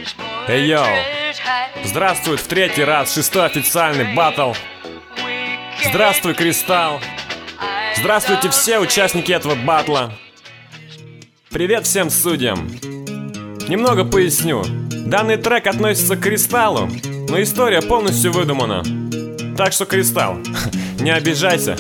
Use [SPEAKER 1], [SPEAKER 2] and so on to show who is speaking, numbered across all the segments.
[SPEAKER 1] Эй, йоу! Здравствует в третий раз, 6-й официальный баттл. Здравствуй, Кристалл. Здравствуйте все участники этого батла. Привет всем судьям. Немного поясню. Данный трек относится к Кристаллу, но история полностью выдумана. Так что, Кристалл, не обижайся.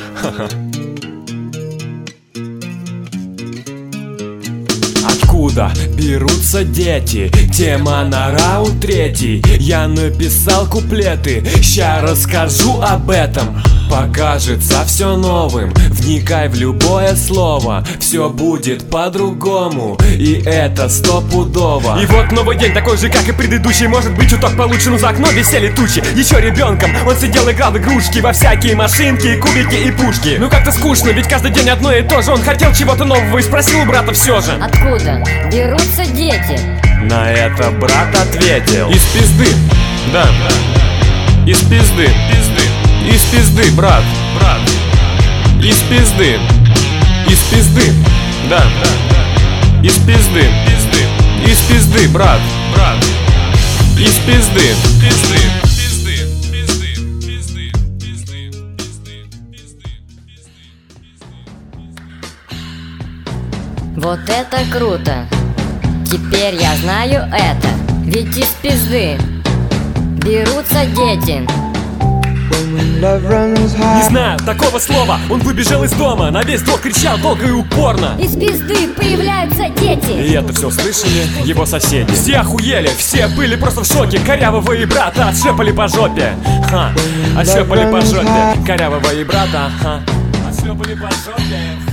[SPEAKER 1] Откуда берутся дети? Тема на раунд третий. Я написал куплеты, ща расскажу об этом. Покажется все новым, вникай в любое слово. Все будет по-другому, и это стопудово. И вот новый день, такой же, как и предыдущий. Может быть, чуток получше, но за окном висели тучи. Еще ребенком он сидел, играл в игрушки, во всякие машинки, кубики и пушки. Ну как-то скучно, ведь каждый день одно и то же. Он хотел чего-то нового и спросил у брата все же:
[SPEAKER 2] откуда берутся дети?
[SPEAKER 1] На это брат ответил: из пизды. Да, из пизды. Из пизды, брат. Из пизды. Из пизды. Да. Из пизды. Из пизды, брат. Из пизды.
[SPEAKER 2] Вот это круто. Теперь я знаю это. Ведь из пизды берутся дети.
[SPEAKER 1] Не знаю такого слова. Он выбежал из дома, на весь двор кричал долго и упорно:
[SPEAKER 2] из пизды появляются дети.
[SPEAKER 1] И это все слышали его соседи. Все охуели, все были просто в шоке. Корявого и брата отшлепали по жопе. Отшлепали по жопе. Корявого и брата, отшлепали по жопе.